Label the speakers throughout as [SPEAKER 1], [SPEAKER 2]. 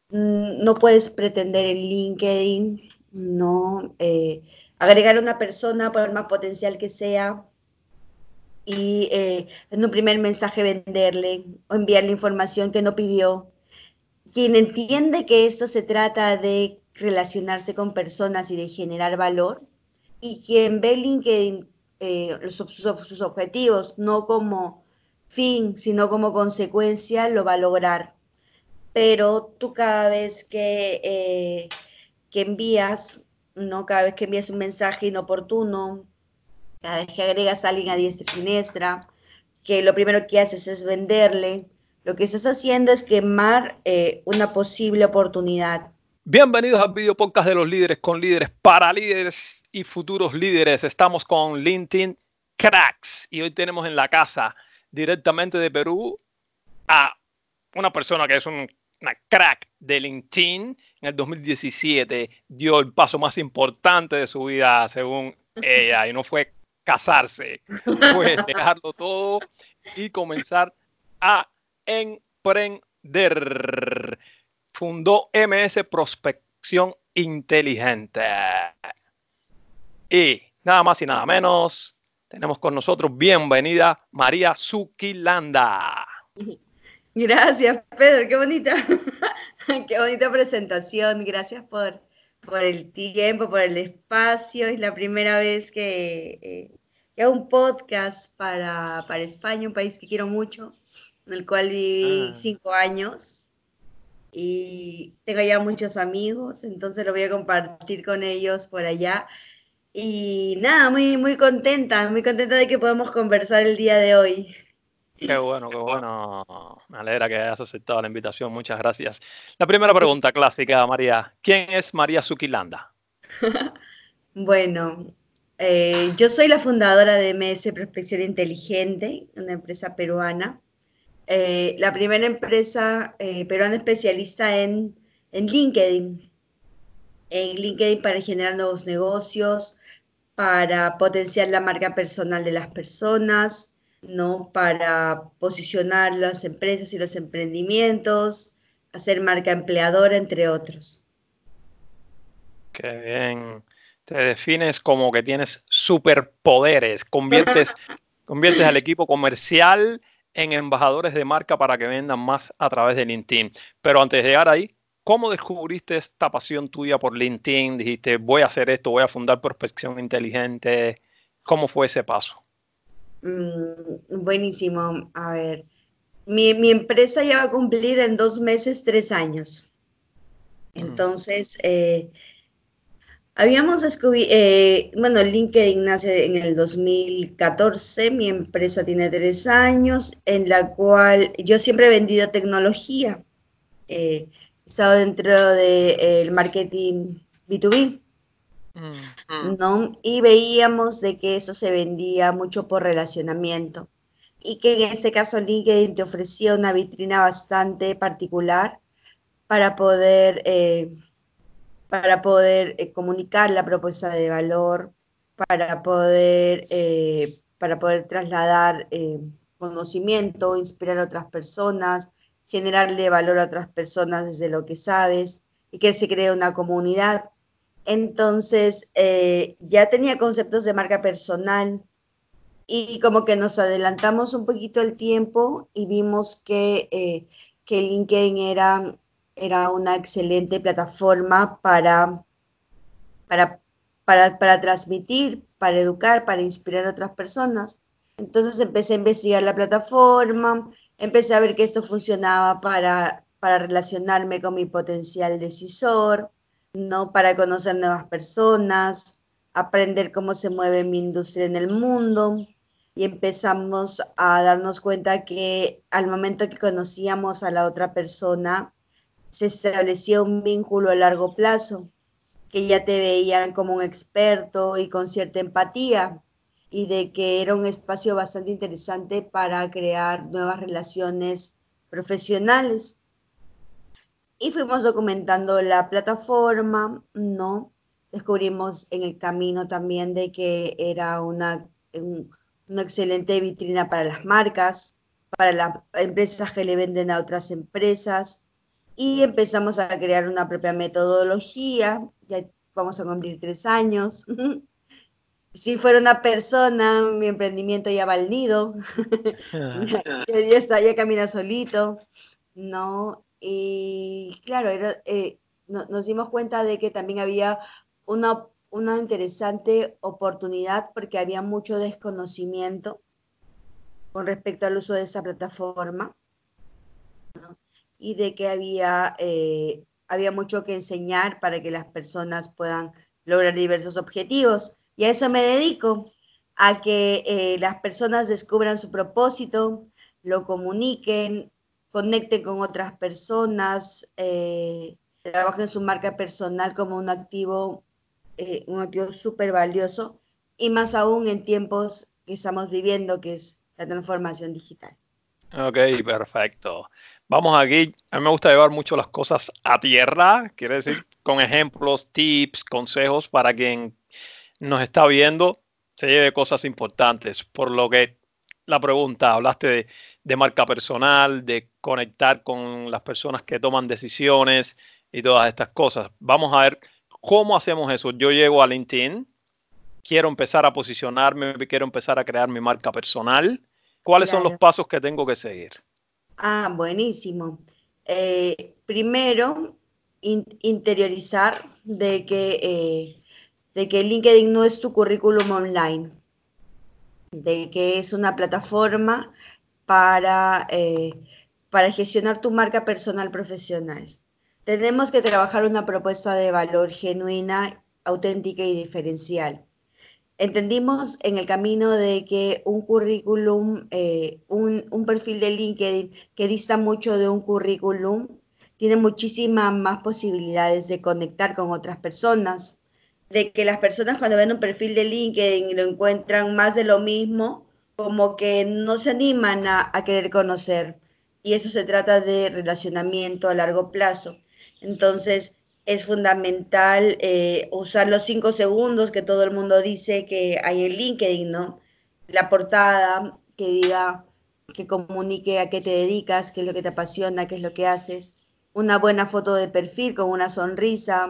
[SPEAKER 1] No puedes pretender en LinkedIn, no agregar a una persona por más potencial que sea y en un primer mensaje venderle o enviarle información que no pidió. Quien entiende que esto se trata de relacionarse con personas y de generar valor, y quien ve LinkedIn, sus objetivos, no como fin, sino como consecuencia, lo va a lograr. Pero tú cada vez que envías, ¿no? Cada vez que envías un mensaje inoportuno, cada vez que agregas a alguien a diestra y siniestra, que lo primero que haces es venderle, lo que estás haciendo es quemar una posible oportunidad.
[SPEAKER 2] Bienvenidos al video podcast de los líderes con líderes para líderes y futuros líderes. Estamos con LinkedIn Cracks y hoy tenemos en la casa directamente de Perú a una persona que es una crack de LinkedIn. En el 2017 dio el paso más importante de su vida según ella y no fue casarse, fue dejarlo todo y comenzar a emprender. Fundó MS Prospección Inteligente. Y nada más y nada menos, tenemos con nosotros bienvenida María Zuquilanda.
[SPEAKER 1] Gracias, Pedro, qué bonita, qué bonita presentación. Gracias por el tiempo, por el espacio. Es la primera vez que hago un podcast para España, un país que quiero mucho, en el cual viví 5 años y tengo ya muchos amigos, entonces lo voy a compartir con ellos por allá. Y nada, muy muy contenta de que podamos conversar el día de hoy.
[SPEAKER 2] Qué bueno, qué bueno. Me alegra que hayas aceptado la invitación. Muchas gracias. La primera pregunta clásica, María. ¿Quién es María Zuquilanda?
[SPEAKER 1] Bueno, yo soy la fundadora de MS Prospección Inteligente, una empresa peruana. La primera empresa peruana especialista en LinkedIn. En LinkedIn para generar nuevos negocios, para potenciar la marca personal de las personas, ¿no? Para posicionar las empresas y los emprendimientos, hacer marca empleadora, entre otros.
[SPEAKER 2] Qué bien. Te defines como que tienes superpoderes. Conviertes al equipo comercial en embajadores de marca para que vendan más a través de LinkedIn. Pero antes de llegar ahí, ¿cómo descubriste esta pasión tuya por LinkedIn? Dijiste, voy a hacer esto, voy a fundar Prospección Inteligente. ¿Cómo fue ese paso?
[SPEAKER 1] Buenísimo. A ver, mi empresa ya va a cumplir en 2 meses 3 años.
[SPEAKER 2] Mm.
[SPEAKER 1] Entonces, habíamos descubierto, bueno, LinkedIn nace en el 2014, mi empresa tiene 3 años, en la cual yo siempre he vendido tecnología, he estado dentro del marketing B2B,
[SPEAKER 2] Mm.
[SPEAKER 1] ¿no? Y veíamos de que eso se vendía mucho por relacionamiento y que en este caso LinkedIn te ofrecía una vitrina bastante particular para poder comunicar la propuesta de valor, para poder trasladar conocimiento, inspirar a otras personas, generarle valor a otras personas desde lo que sabes y que se cree una comunidad. Entonces, ya tenía conceptos de marca personal y como que nos adelantamos un poquito el tiempo y vimos que LinkedIn era una excelente plataforma para, para transmitir, para educar, para inspirar a otras personas. Entonces empecé a investigar la plataforma, empecé a ver que esto funcionaba para relacionarme con mi potencial decisor, ¿no? Para conocer nuevas personas, aprender cómo se mueve mi industria en el mundo. Y empezamos a darnos cuenta que al momento que conocíamos a la otra persona, se establecía un vínculo a largo plazo, que ya te veían como un experto y con cierta empatía, y de que era un espacio bastante interesante para crear nuevas relaciones profesionales. Y fuimos documentando la plataforma, ¿no? Descubrimos en el camino también de que era una excelente vitrina para las marcas, para las empresas que le venden a otras empresas, y empezamos a crear una propia metodología. Ya vamos a cumplir 3 años. Si fuera una persona, mi emprendimiento ya va al nido. Ya camina solito, ¿no? Y claro, nos dimos cuenta de que también había una interesante oportunidad porque había mucho desconocimiento con respecto al uso de esa plataforma, ¿no? Y de que había mucho que enseñar para que las personas puedan lograr diversos objetivos. Y a eso me dedico, a que las personas descubran su propósito, lo comuniquen, conecten con otras personas, trabajen su marca personal como un activo súper valioso, y más aún en tiempos que estamos viviendo, que es la transformación digital.
[SPEAKER 2] Ok, perfecto. Vamos aquí. A mí me gusta llevar mucho las cosas a tierra, quiere decir con ejemplos, tips, consejos para quien nos está viendo se lleve cosas importantes. Por lo que la pregunta, hablaste de marca personal, de conectar con las personas que toman decisiones y todas estas cosas. Vamos a ver cómo hacemos eso. Yo llego a LinkedIn, quiero empezar a posicionarme, quiero empezar a crear mi marca personal. ¿Cuáles son los
[SPEAKER 1] Claro.
[SPEAKER 2] pasos que tengo que seguir?
[SPEAKER 1] Ah, buenísimo. Primero, interiorizar de que LinkedIn no es tu currículum online, de que es una plataforma para gestionar tu marca personal profesional. Tenemos que trabajar una propuesta de valor genuina, auténtica y diferencial. Entendimos en el camino de que un currículum, un perfil de LinkedIn que dista mucho de un currículum, tiene muchísimas más posibilidades de conectar con otras personas, de que las personas cuando ven un perfil de LinkedIn y lo encuentran más de lo mismo, como que no se animan a querer conocer. Y eso se trata de relacionamiento a largo plazo. Entonces, es fundamental usar los 5 segundos que todo el mundo dice que hay en LinkedIn, ¿no? La portada que diga, que comunique a qué te dedicas, qué es lo que te apasiona, qué es lo que haces. Una buena foto de perfil con una sonrisa,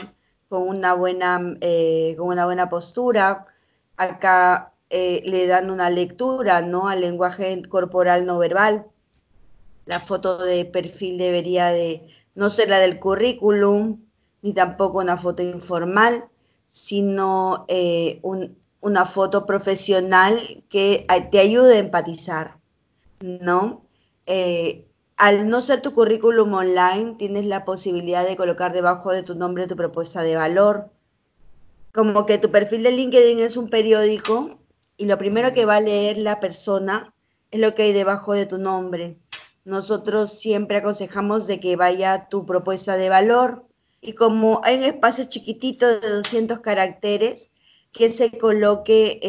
[SPEAKER 1] con una buena postura. Acá le dan una lectura, ¿no? Al lenguaje corporal no verbal. La foto de perfil debería de no ser la del currículum, ni tampoco una foto informal, sino una foto profesional que te ayude a empatizar, ¿no? Eh, Al no ser tu currículum online, tienes la posibilidad de colocar debajo de tu nombre tu propuesta de valor. Como que tu perfil de LinkedIn es un periódico y lo primero que va a leer la persona es lo que hay debajo de tu nombre. Nosotros siempre aconsejamos de que vaya tu propuesta de valor, y como hay un espacio chiquitito de 200 caracteres, que se coloque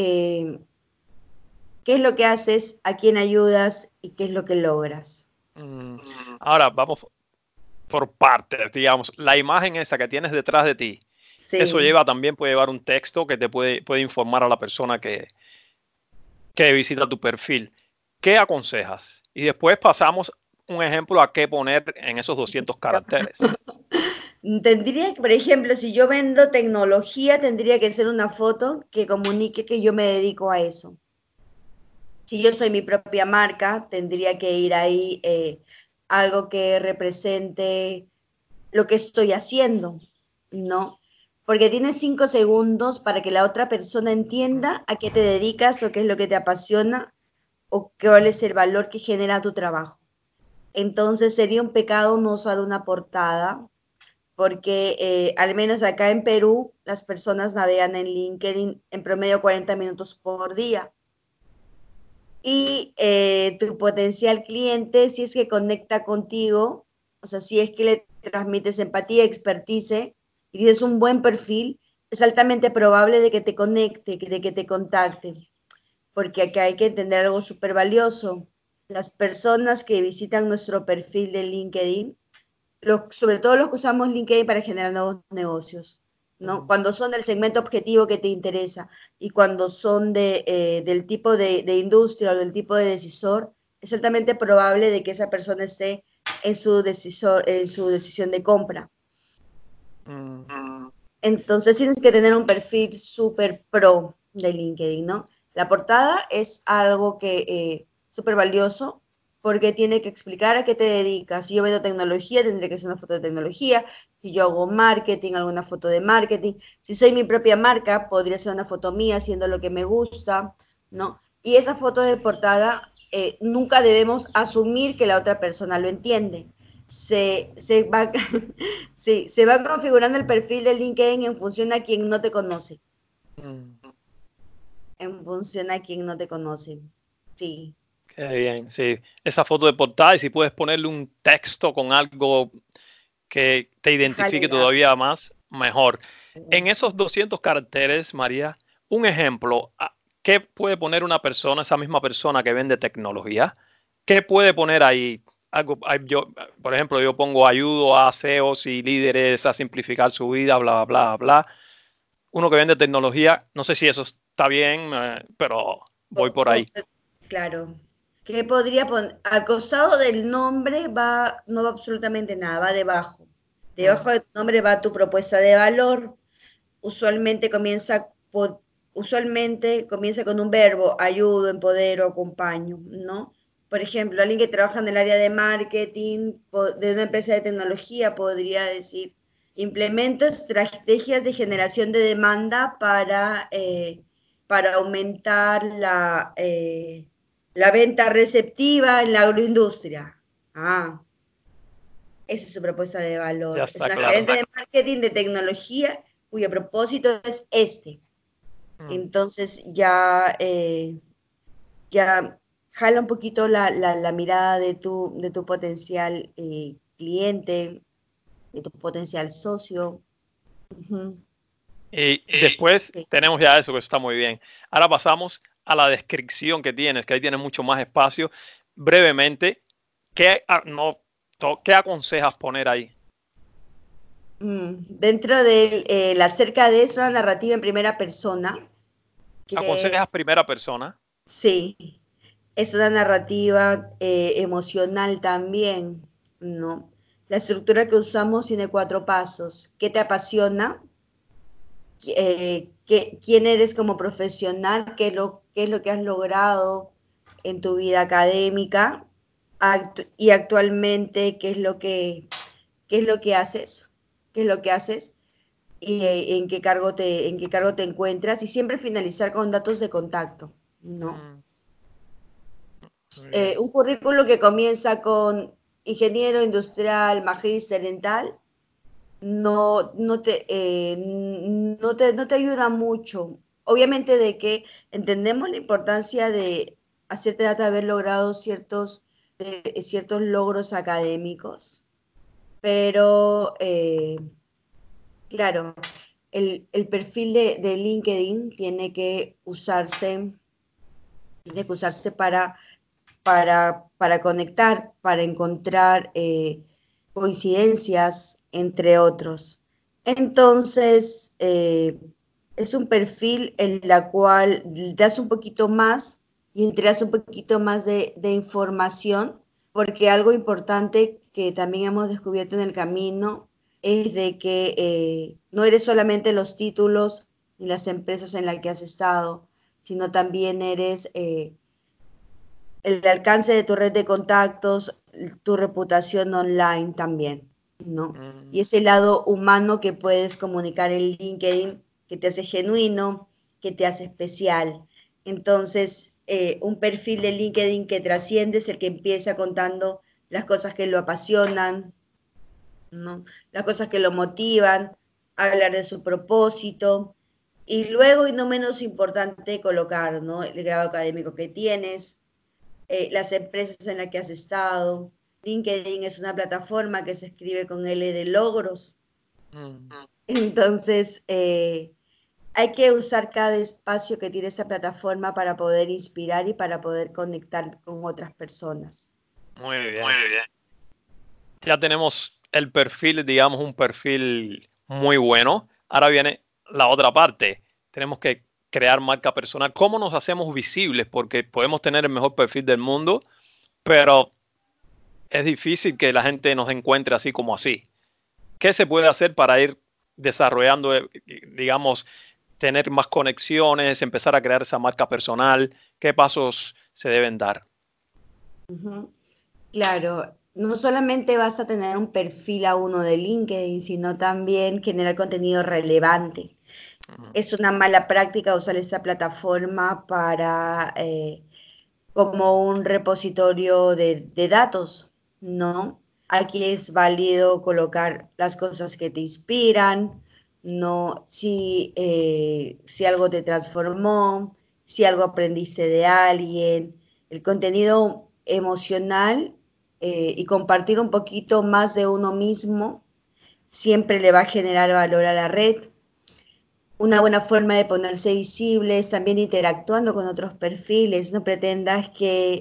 [SPEAKER 1] qué es lo que haces, a quién ayudas y qué es lo que logras.
[SPEAKER 2] Mm, Ahora vamos por partes, digamos. La imagen esa que tienes detrás de ti, eso
[SPEAKER 1] Sí.
[SPEAKER 2] también puede llevar un texto que te puede informar a la persona que visita tu perfil. ¿Qué aconsejas? Y después pasamos un ejemplo a qué poner en esos 200 caracteres.
[SPEAKER 1] Tendría que, por ejemplo, si yo vendo tecnología, tendría que ser una foto que comunique que yo me dedico a eso. Si yo soy mi propia marca, tendría que ir ahí algo que represente lo que estoy haciendo, ¿no? Porque tienes 5 segundos para que la otra persona entienda a qué te dedicas o qué es lo que te apasiona o cuál es el valor que genera tu trabajo. Entonces sería un pecado no usar una portada, porque al menos acá en Perú las personas navegan en LinkedIn en promedio 40 minutos por día. Y tu potencial cliente, si es que conecta contigo, o sea, si es que le transmites empatía, expertise y tienes un buen perfil, es altamente probable de que te conecte, de que te contacte, porque acá hay que entender algo súper valioso. Las personas que visitan nuestro perfil de LinkedIn, sobre todo los que usamos LinkedIn para generar nuevos negocios, ¿no? Cuando son del segmento objetivo que te interesa y cuando son del tipo de industria o del tipo de decisor, es altamente probable de que esa persona esté en su decisión de compra. Entonces tienes que tener un perfil súper pro de LinkedIn, ¿no? La portada es algo que súper valioso porque tiene que explicar a qué te dedicas. Si yo vendo tecnología, tendré que hacer una foto de tecnología. Si yo hago marketing, alguna foto de marketing. Si soy mi propia marca, podría ser una foto mía haciendo lo que me gusta, ¿no? Y esa foto de portada, nunca debemos asumir que la otra persona lo entiende. Se va, sí, se va configurando el perfil de LinkedIn en función a quien no te conoce. En función a quien no te conoce. Sí.
[SPEAKER 2] Qué bien, sí. Esa foto de portada y si puedes ponerle un texto con algo que te identifique todavía más, mejor. En esos 200 caracteres, María, un ejemplo, ¿qué puede poner una persona, esa misma persona que vende tecnología? ¿Qué puede poner ahí? Algo, yo, por ejemplo, yo pongo ayudo a CEOs y líderes a simplificar su vida, bla, bla, bla, bla. Uno que vende tecnología, no sé si eso está bien, pero voy por ahí.
[SPEAKER 1] Claro. ¿Qué podría poner? Al costado del nombre no va absolutamente nada, va debajo. Debajo de tu nombre va tu propuesta de valor. Usualmente usualmente comienza con un verbo, ayudo, empodero, acompaño, ¿no? Por ejemplo, alguien que trabaja en el área de marketing de una empresa de tecnología podría decir, implemento estrategias de generación de demanda para aumentar la venta receptiva en la agroindustria. Ah, esa es su propuesta de
[SPEAKER 2] Ya
[SPEAKER 1] valor. Es
[SPEAKER 2] está
[SPEAKER 1] una
[SPEAKER 2] claro.
[SPEAKER 1] gerente de marketing de tecnología cuyo propósito es este. Entonces ya jala un poquito la mirada de tu potencial cliente, de tu potencial socio. Uh-huh.
[SPEAKER 2] Y después
[SPEAKER 1] Sí.
[SPEAKER 2] tenemos ya eso, que está muy bien. Ahora pasamos a la descripción que tienes, que ahí tienes mucho más espacio. Brevemente, ¿qué aconsejas poner ahí?
[SPEAKER 1] Dentro de acerca de eso, una narrativa en primera persona, que
[SPEAKER 2] ¿Aconsejas primera persona?
[SPEAKER 1] sí, es una narrativa emocional también, ¿no? La estructura que usamos tiene 4 pasos. ¿Qué te apasiona? ¿Quién eres como profesional? ¿Qué es lo que has logrado en tu vida académica? Y actualmente, qué es lo que haces? ¿Qué es lo que haces? Y en qué cargo te encuentras? Y siempre finalizar con datos de contacto, ¿no?
[SPEAKER 2] Muy bien.
[SPEAKER 1] Un currículo que comienza con ingeniero industrial, magíster en tal, no te ayuda mucho. Obviamente de que entendemos la importancia de a cierta edad haber logrado ciertos logros académicos, pero claro, el perfil de LinkedIn tiene que usarse para conectar, para encontrar coincidencias, entre otros. Entonces, es un perfil en la cual das un poquito más y entregas un poquito más de información, porque algo importante que también hemos descubierto en el camino es de que no eres solamente los títulos y las empresas en las que has estado, sino también eres el alcance de tu red de contactos, tu reputación online también, ¿no? Y ese lado humano que puedes comunicar en LinkedIn, que te hace genuino, que te hace especial. Entonces, un perfil de LinkedIn que trasciende es el que empieza contando las cosas que lo apasionan, ¿no? Las cosas que lo motivan, hablar de su propósito. Y luego, y no menos importante, colocar, ¿no? El grado académico que tienes, las empresas en las que has estado. LinkedIn es una plataforma que se escribe con L de logros. Entonces, hay que usar cada espacio que tiene esa plataforma para poder inspirar y para poder conectar con otras personas.
[SPEAKER 2] Muy bien. Ya tenemos el perfil, digamos, un perfil muy bueno. Ahora viene la otra parte. Tenemos que crear marca personal. ¿Cómo nos hacemos visibles? Porque podemos tener el mejor perfil del mundo, pero es difícil que la gente nos encuentre así como así. ¿Qué se puede hacer para ir desarrollando, digamos, tener más conexiones, empezar a crear esa marca personal? ¿Qué pasos se deben dar?
[SPEAKER 1] Ujú. Claro, no solamente vas a tener un perfil a uno de LinkedIn, sino también generar contenido relevante.
[SPEAKER 2] Ujú.
[SPEAKER 1] Es una mala práctica usar esa plataforma para como un repositorio de datos, ¿no? Aquí es válido colocar las cosas que te inspiran, ¿no? Si algo te transformó, si algo aprendiste de alguien, el contenido emocional y compartir un poquito más de uno mismo siempre le va a generar valor a la red. Una buena forma de ponerse visibles, también interactuando con otros perfiles. No pretendas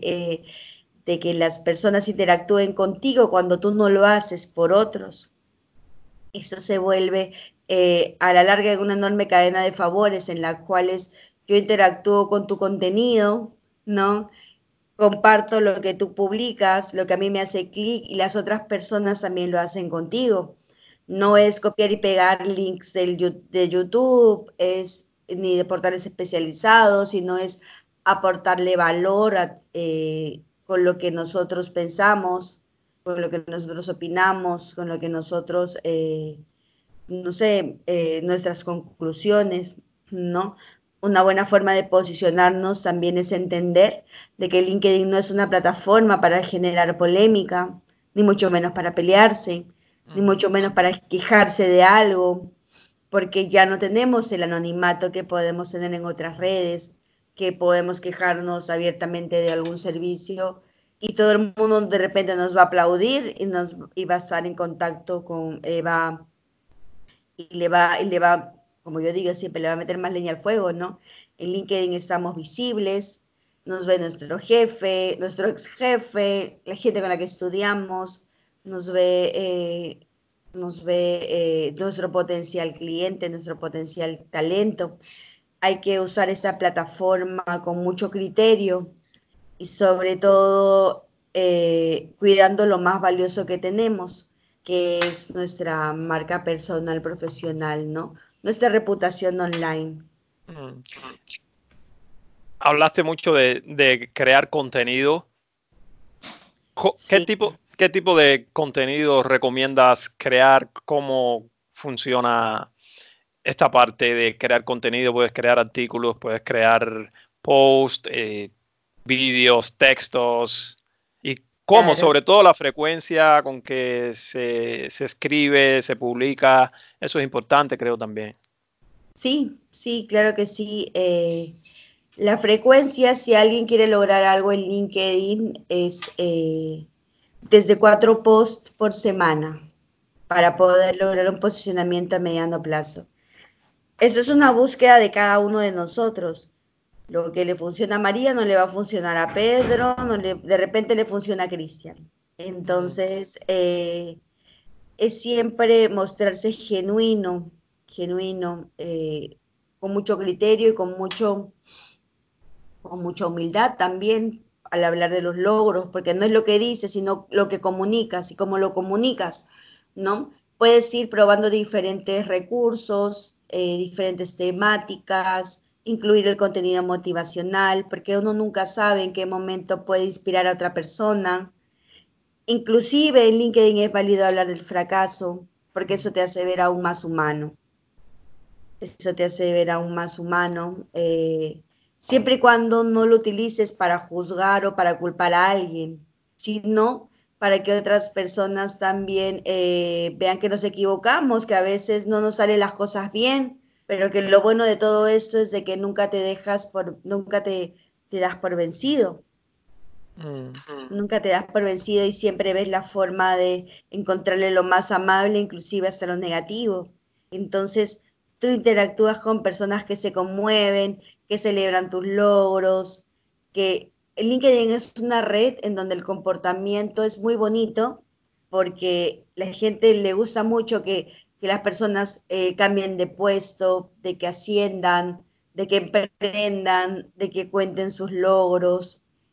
[SPEAKER 1] de que las personas interactúen contigo cuando tú no lo haces por otros. Eso se vuelve a la larga una enorme cadena de favores en las cuales yo interactúo con tu contenido, ¿no? Comparto lo que tú publicas, lo que a mí me hace clic y las otras personas también lo hacen contigo. No es copiar y pegar links de YouTube, ni de portales especializados, sino es aportarle valor con lo que nosotros pensamos, con lo que nosotros opinamos, con lo que nosotros, no sé, nuestras conclusiones, ¿no? Una buena forma de posicionarnos también es entender de que LinkedIn no es una plataforma para generar polémica, ni mucho menos para pelearse, ni
[SPEAKER 2] Ujú.
[SPEAKER 1] mucho menos para quejarse de algo, porque ya no tenemos el anonimato que podemos tener en otras redes, que podemos quejarnos abiertamente de algún servicio y todo el mundo de repente nos va a aplaudir y va a estar en contacto con, como yo digo siempre, le va a meter más leña al fuego, ¿no? En LinkedIn estamos visibles, nos ve nuestro jefe, nuestro ex jefe, la gente con la que estudiamos, nos ve, nuestro potencial cliente, nuestro potencial talento. Hay que usar esta plataforma con mucho criterio y sobre todo cuidando lo más valioso que tenemos, que es nuestra marca personal profesional, ¿no? Nuestra reputación online.
[SPEAKER 2] Mm. Hablaste mucho de crear contenido.
[SPEAKER 1] Sí,
[SPEAKER 2] Qué tipo de contenido recomiendas crear? ¿Cómo funciona esta parte de crear contenido? Puedes crear artículos, puedes crear posts, vídeos, textos. ¿Y cómo?
[SPEAKER 1] claro.
[SPEAKER 2] Sobre todo la frecuencia con que se escribe, se publica. Eso es importante, creo también.
[SPEAKER 1] Sí, sí, claro que sí. La frecuencia, si alguien quiere lograr algo en LinkedIn, es desde 4 posts por semana para poder lograr un posicionamiento a mediano plazo. Eso es una búsqueda de cada uno de nosotros. Lo que le funciona a María no le va a funcionar a Pedro, de repente le funciona a Cristian.
[SPEAKER 2] Mm.
[SPEAKER 1] Entonces, es siempre mostrarse genuino, genuino, con mucho criterio y con mucha humildad también al hablar de los logros, porque no es lo que dices, sino lo que comunicas y cómo lo comunicas, ¿no? Puedes ir probando diferentes recursos, diferentes temáticas, incluir el contenido motivacional, porque uno nunca sabe en qué momento puede inspirar a otra persona. Inclusive en LinkedIn es válido hablar del fracaso, porque eso te hace ver aún más humano. Eso te hace ver aún más humano, siempre y cuando no lo utilices para juzgar o para culpar a alguien, sino para que otras personas también vean que nos equivocamos, que a veces no nos salen las cosas bien, pero que lo bueno de todo esto es de que nunca te das por vencido.
[SPEAKER 2] Mm.
[SPEAKER 1] Nunca te das por vencido y siempre ves la forma de encontrarle lo más amable, inclusive hasta lo negativo. Entonces, tú interactúas con personas que se conmueven, que celebran tus logros, que LinkedIn es una red en donde el comportamiento es muy bonito porque la gente le gusta mucho que las personas cambien de puesto, de que asciendan, de que emprendan, de que cuenten sus logros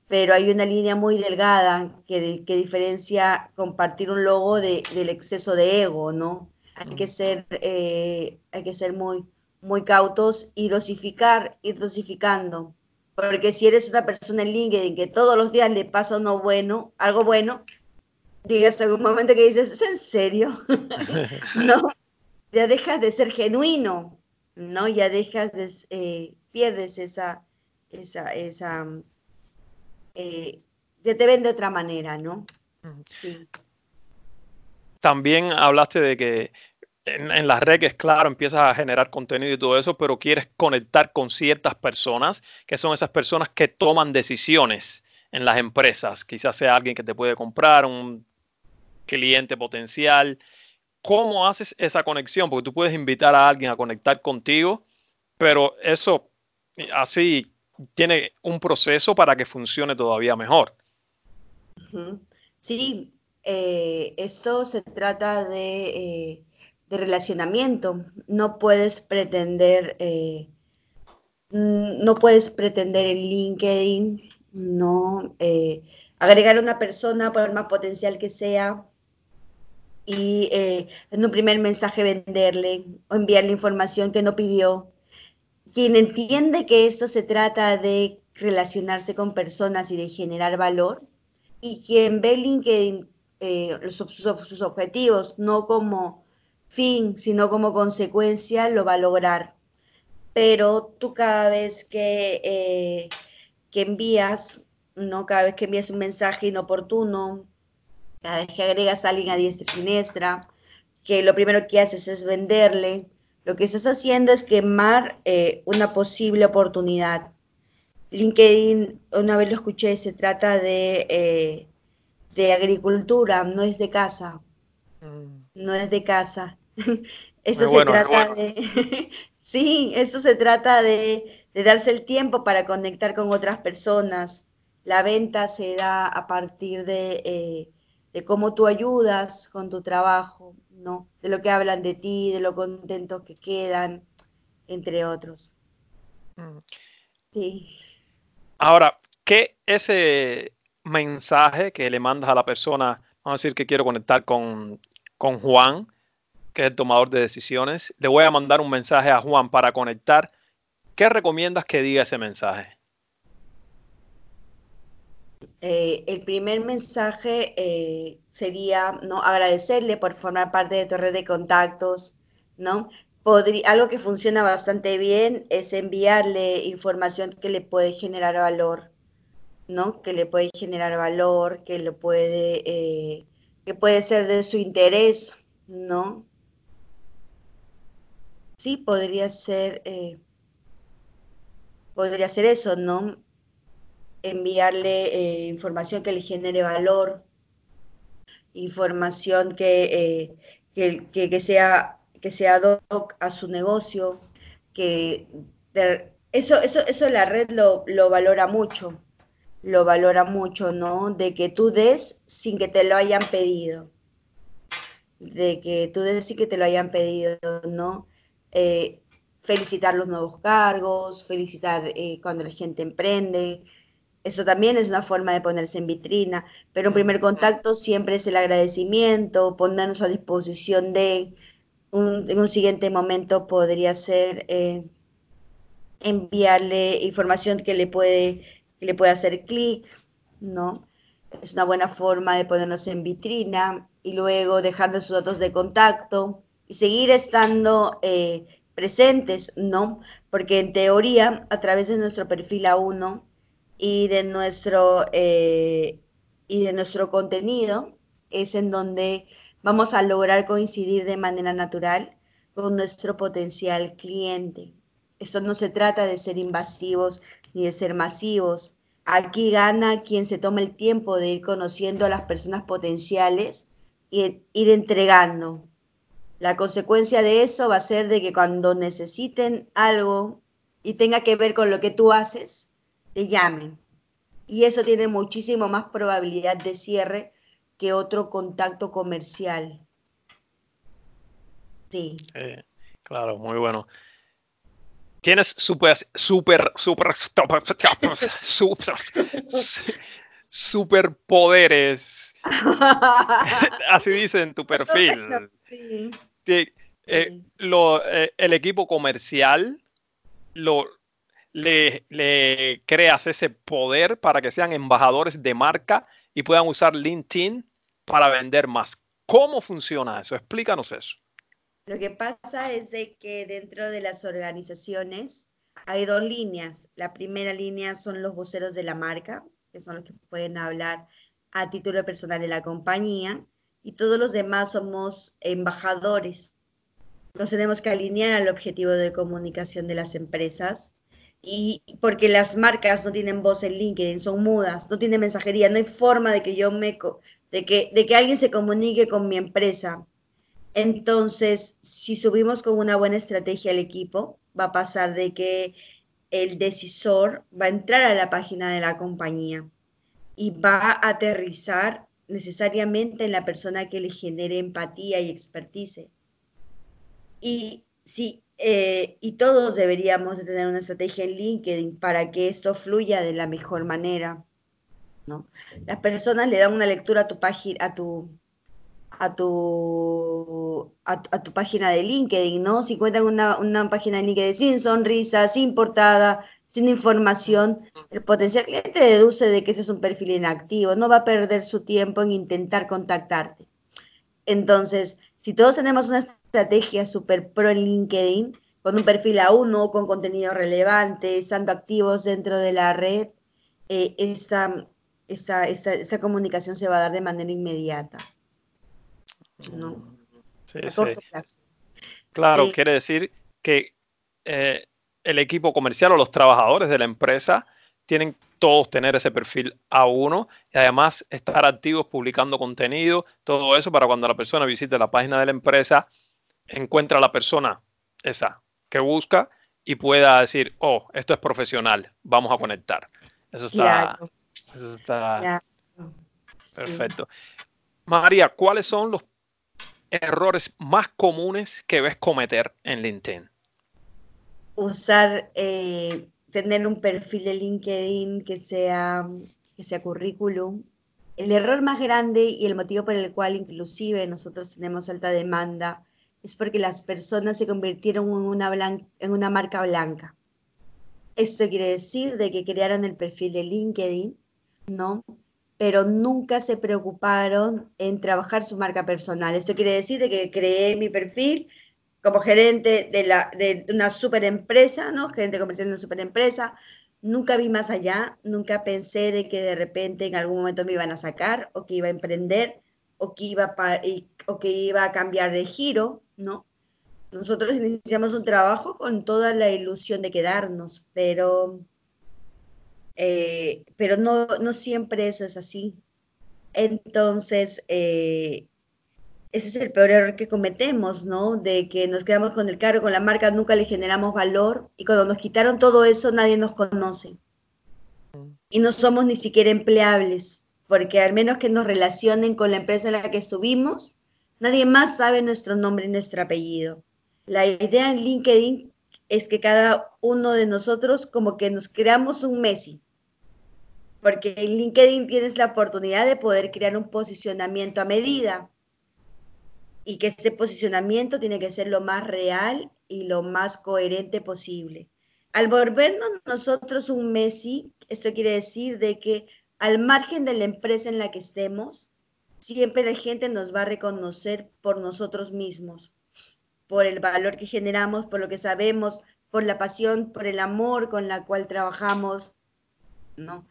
[SPEAKER 1] pero hay una línea muy delgada que diferencia compartir un logo del exceso de ego, ¿no? Hay que ser muy, muy cautos y dosificar, ir dosificando. Porque si eres una persona en LinkedIn que todos los días le pasa uno bueno, algo bueno, digas algún momento que dices, ¿es en serio? No, ya dejas de ser genuino, ¿no? Ya pierdes esa eh, ya te ven de otra manera, ¿no? Sí.
[SPEAKER 2] También hablaste de que en las redes, claro, empiezas a generar contenido y todo eso, pero quieres conectar con ciertas personas, que son esas personas que toman decisiones en las empresas. Quizás sea alguien que te puede comprar, un cliente potencial. ¿Cómo haces esa conexión? Porque tú puedes invitar a alguien a conectar contigo, pero eso así tiene un proceso para que funcione todavía mejor.
[SPEAKER 1] Ujú. Sí, esto se trata de relacionamiento. No puedes pretender en LinkedIn, no agregar a una persona, por más potencial que sea, y en un primer mensaje venderle o enviarle información que no pidió. Quien entiende que esto se trata de relacionarse con personas y de generar valor, y quien ve LinkedIn, sus objetivos, no como fin, sino como consecuencia, lo va a lograr. Pero tú cada vez que envías, ¿no? Cada vez que envías un mensaje inoportuno, cada vez que agregas a alguien a diestra y siniestra, que lo primero que haces es venderle, lo que estás haciendo es quemar una posible oportunidad. LinkedIn, una vez lo escuché, se trata de agricultura, no es de casa,
[SPEAKER 2] Mm.
[SPEAKER 1] no es de casa.
[SPEAKER 2] Muy
[SPEAKER 1] Eso se
[SPEAKER 2] bueno eso.
[SPEAKER 1] trata sí, eso se trata de darse el tiempo para conectar con otras personas. La venta se da a partir de cómo tú ayudas con tu trabajo, ¿no? De lo que hablan de ti, de lo contentos que quedan, entre otros.
[SPEAKER 2] Mm.
[SPEAKER 1] Sí.
[SPEAKER 2] Ahora, ¿qué ese mensaje que le mandas a la persona? Vamos a decir que quiero conectar con Juan, que es el tomador de decisiones. Le voy a mandar un mensaje a Juan para conectar. ¿Qué recomiendas que diga ese mensaje?
[SPEAKER 1] El primer mensaje sería, ¿no? Agradecerle por formar parte de tu red de contactos, ¿no? Algo que funciona bastante bien es enviarle información que le puede generar valor, ¿no? Que le puede generar valor, que puede ser de su interés, ¿no? Sí, podría ser eso, ¿no? Enviarle información que le genere valor, información que sea ad hoc a su negocio, eso la red lo valora mucho, ¿no? De que tú des sin que te lo hayan pedido, de que tú des sin que te lo hayan pedido, ¿no? Eh, Felicitar los nuevos cargos, felicitar cuando la gente emprende, eso también es una forma de ponerse en vitrina, pero un primer contacto siempre es el agradecimiento, ponernos a disposición en un siguiente momento podría ser enviarle información que le puede hacer clic, ¿no? Es una buena forma de ponernos en vitrina y luego dejarnos sus datos de contacto y seguir estando presentes, ¿no? Porque en teoría, a través de nuestro perfil A1 y y de nuestro contenido, es en donde vamos a lograr coincidir de manera natural con nuestro potencial cliente. Esto no se trata de ser invasivos ni de ser masivos. Aquí gana quien se toma el tiempo de ir conociendo a las personas potenciales y ir entregando. La consecuencia de eso va a ser de que cuando necesiten algo y tenga que ver con lo que tú haces, te llamen. Y eso tiene muchísimo más probabilidad de cierre que otro contacto comercial. Sí.
[SPEAKER 2] Eh, claro, muy bueno. tienes superpoderes. Así dice en tu perfil.
[SPEAKER 1] Sí,
[SPEAKER 2] Sí,
[SPEAKER 1] sí.
[SPEAKER 2] el equipo comercial lo, le creas ese poder para que sean embajadores de marca y puedan usar LinkedIn para vender más. ¿Cómo funciona eso? Explícanos eso.
[SPEAKER 1] Lo que pasa es de que dentro de las organizaciones hay dos líneas. La primera línea son los voceros de la marca, que son los que pueden hablar a título personal de la compañía, y todos los demás somos embajadores. Nos tenemos que alinear al objetivo de comunicación de las empresas y porque las marcas no tienen voz en LinkedIn, son mudas, no tienen mensajería, no hay forma de que de que alguien se comunique con mi empresa. Entonces, si subimos con una buena estrategia al equipo, va a pasar de que el decisor va a entrar a la página de la compañía y va a aterrizar necesariamente en la persona que le genere empatía y expertise. Y sí, y todos deberíamos de tener una estrategia en LinkedIn para que esto fluya de la mejor manera, ¿no? Las personas le dan una lectura a tu página, a tu página de LinkedIn, ¿no? Si encuentran una página de LinkedIn sin sonrisa, sin portada, sin información, el potencial cliente deduce de que ese es un perfil inactivo, no va a perder su tiempo en intentar contactarte. Entonces, si todos tenemos una estrategia super pro en LinkedIn, con un perfil a uno, con contenido relevante, estando activos dentro de la red, eh, esa, esa comunicación se va a dar de manera inmediata, ¿no?
[SPEAKER 2] Sí,
[SPEAKER 1] A
[SPEAKER 2] sí.
[SPEAKER 1] corto plazo.
[SPEAKER 2] Claro,
[SPEAKER 1] Sí,
[SPEAKER 2] quiere decir que el equipo comercial o los trabajadores de la empresa tienen todos tener ese perfil A1 y además estar activos publicando contenido, todo eso para cuando la persona visite la página de la empresa, encuentra a la persona esa que busca y pueda decir, oh, esto es profesional, vamos a conectar. Eso está,
[SPEAKER 1] claro,
[SPEAKER 2] eso está
[SPEAKER 1] claro. Sí.
[SPEAKER 2] perfecto. María, ¿cuáles son los errores más comunes que ves cometer en LinkedIn?
[SPEAKER 1] Usar, tener un perfil de LinkedIn que sea currículum. El error más grande y el motivo por el cual inclusive nosotros tenemos alta demanda es porque las personas se convirtieron en una marca blanca. Esto quiere decir de que crearon el perfil de LinkedIn, ¿no? Pero nunca se preocuparon en trabajar su marca personal. Esto quiere decir de que creé mi perfil como gerente de una super empresa, ¿no? Gerente comercial de una super empresa. Nunca vi más allá, nunca pensé de que de repente en algún momento me iban a sacar o que iba a emprender o que iba a cambiar de giro, ¿no? Nosotros iniciamos un trabajo con toda la ilusión de quedarnos, pero no, no siempre eso es así. Entonces, ese es el peor error que cometemos, ¿no? De que nos quedamos con el cargo, con la marca, nunca le generamos valor y cuando nos quitaron todo eso nadie nos conoce y no somos ni siquiera empleables, porque al menos que nos relacionen con la empresa en la que estuvimos, nadie más sabe nuestro nombre y nuestro apellido. La idea en LinkedIn es que cada uno de nosotros como que nos creamos un Messi, porque en LinkedIn tienes la oportunidad de poder crear un posicionamiento a medida y que ese posicionamiento tiene que ser lo más real y lo más coherente posible. Al volvernos nosotros un Messi, esto quiere decir de que al margen de la empresa en la que estemos, siempre la gente nos va a reconocer por nosotros mismos, por el valor que generamos, por lo que sabemos, por la pasión, por el amor con la cual trabajamos, ¿no?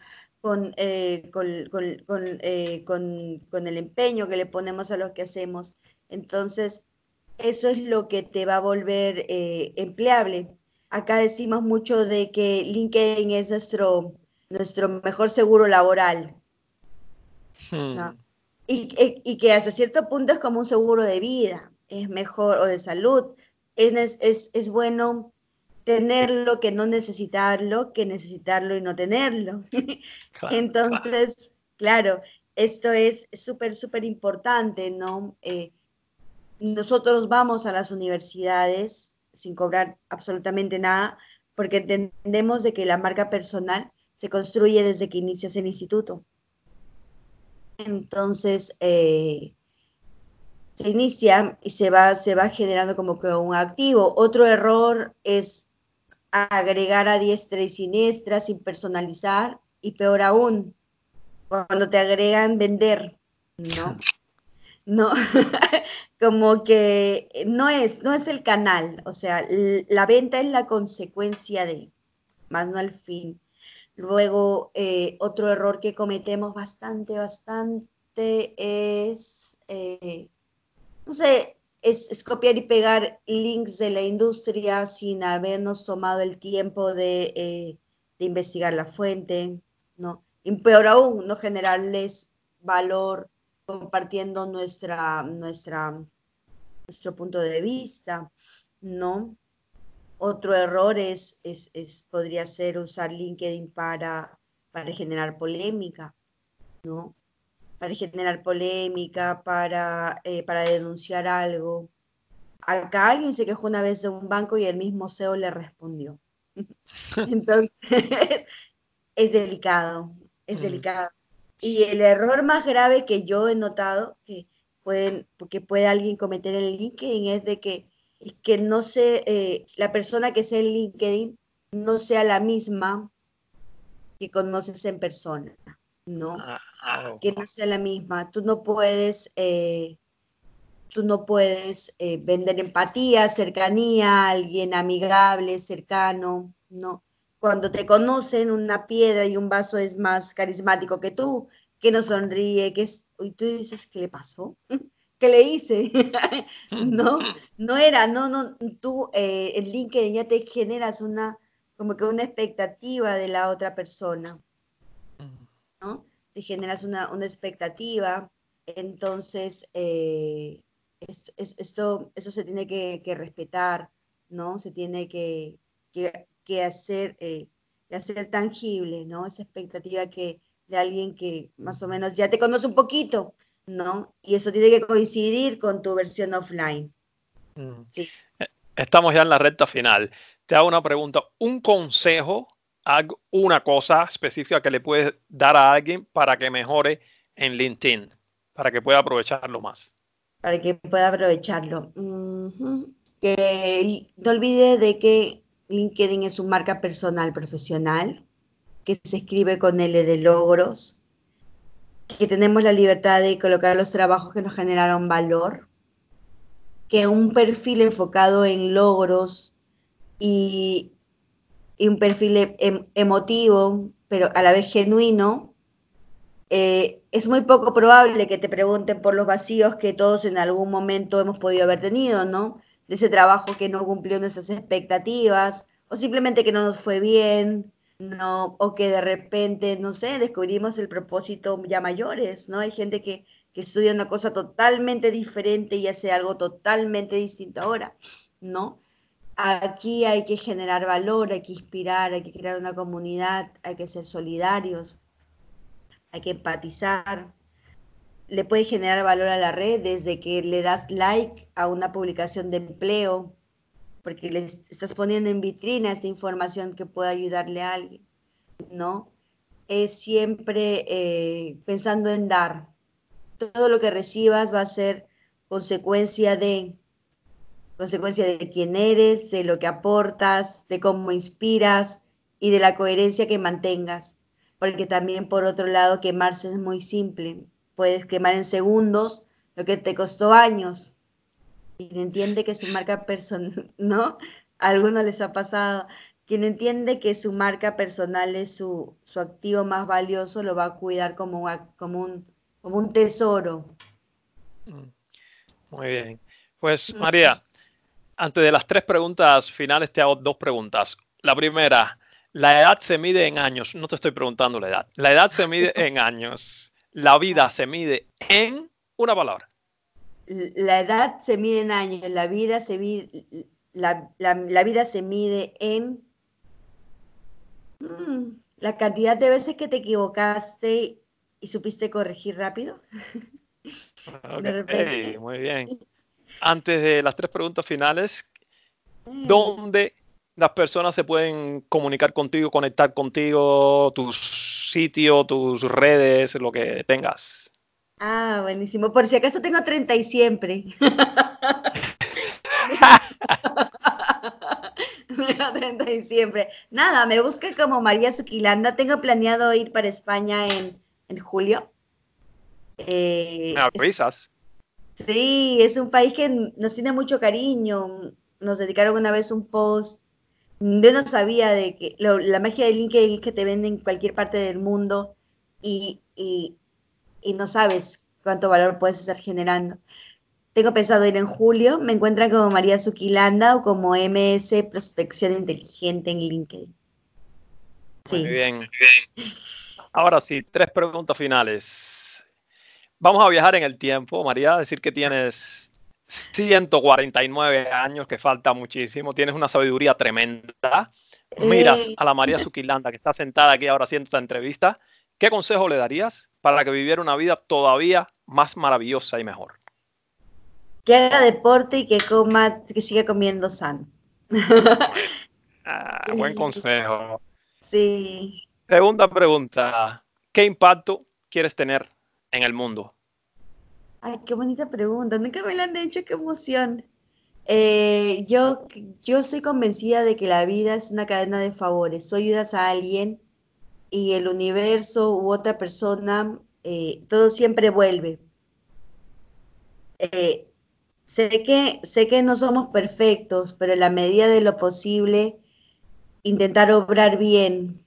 [SPEAKER 1] Con el empeño que le ponemos a lo que hacemos. Entonces, eso es lo que te va a volver empleable. Acá decimos mucho de que LinkedIn es nuestro mejor seguro laboral, ¿no?
[SPEAKER 2] Hmm,
[SPEAKER 1] Y que hasta cierto punto es como un seguro de vida, es mejor, o de salud. Es bueno tenerlo que no necesitarlo, que necesitarlo y no tenerlo.
[SPEAKER 2] claro.
[SPEAKER 1] Entonces, claro, esto es súper, súper importante, ¿no? Nosotros vamos a las universidades sin cobrar absolutamente nada porque entendemos de que la marca personal se construye desde que inicias el instituto. Entonces, se inicia y se va generando como que un activo. Otro error es agregar a diestra y siniestra sin personalizar, y peor aún, cuando te agregan vender, ¿no? No, como que no es el canal, o sea, la venta es la consecuencia de, más no al fin. Luego, otro error que cometemos bastante es, no sé, es copiar y pegar links de la industria sin habernos tomado el tiempo de investigar la fuente, ¿no? Y peor aún, no generarles valor compartiendo nuestro punto de vista, ¿no? Otro error podría ser usar LinkedIn para generar polémica, ¿no? Para generar polémica, para denunciar algo. Acá alguien se quejó una vez de un banco y el mismo CEO le respondió. Entonces, es delicado, es delicado. Y el error más grave que yo he notado que puede alguien cometer en LinkedIn es de que no la persona que sea en LinkedIn no sea la misma que conoces en persona, ¿no?
[SPEAKER 2] Oh.
[SPEAKER 1] Que no sea la misma. Tú no puedes vender empatía, cercanía, alguien amigable, cercano, ¿no? Cuando te conocen, una piedra y un vaso es más carismático que tú, que no sonríe, y tú dices, ¿qué le pasó? ¿Qué le hice? No, tú en LinkedIn ya te generas como que una expectativa de la otra persona, ¿no? Te generas una expectativa, entonces eso se tiene que respetar, ¿no? Se tiene que hacer tangible, ¿no? Esa expectativa de alguien que más o menos ya te conoce un poquito, ¿no? Y eso tiene que coincidir con tu versión offline. Sí.
[SPEAKER 2] Estamos ya en la recta final. Te hago una pregunta. Un consejo, una cosa específica que le puedes dar a alguien para que mejore en LinkedIn, para que pueda aprovecharlo más.
[SPEAKER 1] Para que pueda aprovecharlo. Que no olvide de que LinkedIn es su marca personal profesional, que se escribe con L de logros, que tenemos la libertad de colocar los trabajos que nos generaron valor, que un perfil enfocado en logros y, y un perfil emotivo, pero a la vez genuino, es muy poco probable que te pregunten por los vacíos que todos en algún momento hemos podido haber tenido, ¿no? De ese trabajo que no cumplió nuestras expectativas, o simplemente que no nos fue bien, ¿no? O que de repente, no sé, descubrimos el propósito ya mayores, ¿no? Hay gente que estudia una cosa totalmente diferente y hace algo totalmente distinto ahora, ¿no? Aquí hay que generar valor, hay que inspirar, hay que crear una comunidad, hay que ser solidarios, hay que empatizar. Le puede generar valor a la red desde que le das like a una publicación de empleo, porque le estás poniendo en vitrina esta información que pueda ayudarle a alguien, ¿no? Es siempre pensando en dar. Todo lo que recibas va a ser consecuencia consecuencia de quién eres, de lo que aportas, de cómo inspiras y de la coherencia que mantengas. Porque también, por otro lado, quemarse es muy simple. Puedes quemar en segundos lo que te costó años. Quien entiende que su marca personal, ¿no? A algunos les ha pasado. Quien entiende que su marca personal es su activo más valioso, lo va a cuidar como un tesoro.
[SPEAKER 2] Muy bien. Pues María, antes de las tres preguntas finales, te hago dos preguntas. La primera, la edad se mide en años. No te estoy preguntando la edad. La edad se mide en años. La vida se mide en una palabra.
[SPEAKER 1] La edad se mide en años, la vida se mide, la vida se mide en la cantidad de veces que te equivocaste y supiste corregir rápido.
[SPEAKER 2] Ok,
[SPEAKER 1] De repente.
[SPEAKER 2] muy bien. Antes de las tres preguntas finales,
[SPEAKER 1] Mm,
[SPEAKER 2] ¿dónde las personas se pueden comunicar contigo, conectar contigo, tus sitios, tus redes, lo que tengas?
[SPEAKER 1] Ah, buenísimo. Por si acaso tengo 30 y siempre. Tengo 30 y siempre. Nada, me busca como María Suquilanda. Tengo planeado ir para España en julio.
[SPEAKER 2] ¿Me
[SPEAKER 1] Es,
[SPEAKER 2] avisas?
[SPEAKER 1] sí, es un país que nos tiene mucho cariño. Nos dedicaron una vez un post. Yo no sabía de que la magia de LinkedIn es que te venden en cualquier parte del mundo y, y, y no sabes cuánto valor puedes estar generando. Tengo pensado ir en julio. Me encuentran como María Suquilanda o como MS Prospección Inteligente en LinkedIn.
[SPEAKER 2] Muy
[SPEAKER 1] Sí.
[SPEAKER 2] bien. Ahora sí, 3 preguntas finales. Vamos a viajar en el tiempo, María, decir que tienes 149 años, que falta muchísimo, tienes una sabiduría tremenda. Miras
[SPEAKER 1] Eh,
[SPEAKER 2] a la María Suquilanda que está sentada aquí ahora haciendo esta entrevista. ¿Qué consejo le darías para que viviera una vida todavía más maravillosa y mejor?
[SPEAKER 1] que haga deporte y que coma, que siga comiendo sano.
[SPEAKER 2] Buen consejo.
[SPEAKER 1] Sí.
[SPEAKER 2] Segunda pregunta. ¿Qué impacto quieres tener en el mundo?
[SPEAKER 1] Ay, qué bonita pregunta. Nunca me la han hecho, qué emoción. Yo estoy convencida de que la vida es una cadena de favores. Tú ayudas a alguien y el universo u otra persona, todo siempre vuelve. Eh, sé que no somos perfectos, pero en la medida de lo posible, intentar obrar bien,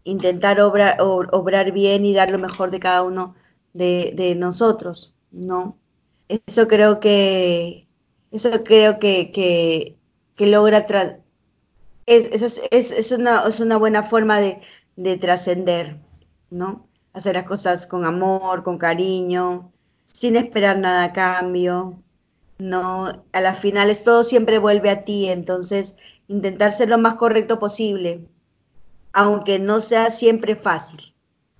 [SPEAKER 1] obrar bien y dar lo mejor de cada uno de nosotros, ¿no? Eso creo que, eso creo que logra, es una buena forma de trascender, ¿no? Hacer las cosas con amor, con cariño, sin esperar nada a cambio, ¿no? A las finales todo siempre vuelve a ti, entonces intentar ser lo más correcto posible, aunque no sea siempre fácil.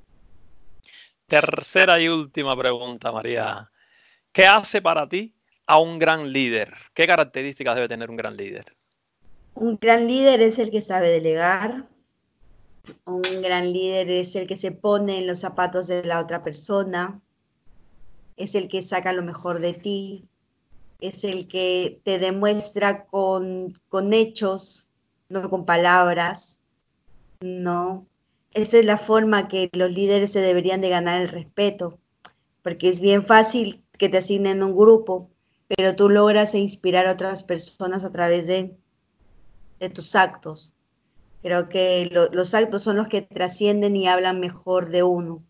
[SPEAKER 2] Tercera y última pregunta, María. ¿Qué hace para ti a un gran líder? ¿Qué características debe tener un gran líder?
[SPEAKER 1] Un gran líder es el que sabe delegar, un gran líder es el que se pone en los zapatos de la otra persona, es el que saca lo mejor de ti, es el que te demuestra con hechos, no con palabras, no. Esa es la forma que los líderes se deberían de ganar el respeto, porque es bien fácil que te asignen un grupo, pero tú logras inspirar a otras personas a través de tus actos. Creo que los actos son los que trascienden y hablan mejor de uno.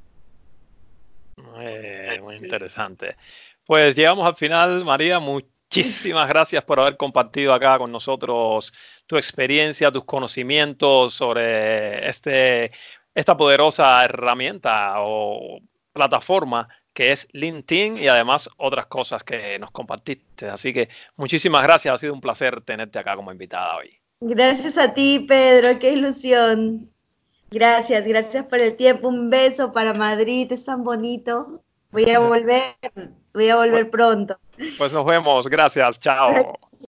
[SPEAKER 2] Muy interesante. Pues llegamos al final, María. Muchísimas gracias por haber compartido acá con nosotros tu experiencia, tus conocimientos sobre esta poderosa herramienta o plataforma que es LinkedIn y además otras cosas que nos compartiste. Así que muchísimas gracias. Ha sido un placer tenerte acá como invitada hoy.
[SPEAKER 1] Gracias a ti, Pedro, qué ilusión. Gracias, gracias por el tiempo. Un beso para Madrid, es tan bonito. Voy a volver, voy a
[SPEAKER 2] Pues
[SPEAKER 1] volver pronto.
[SPEAKER 2] pues nos vemos. Gracias. Chao.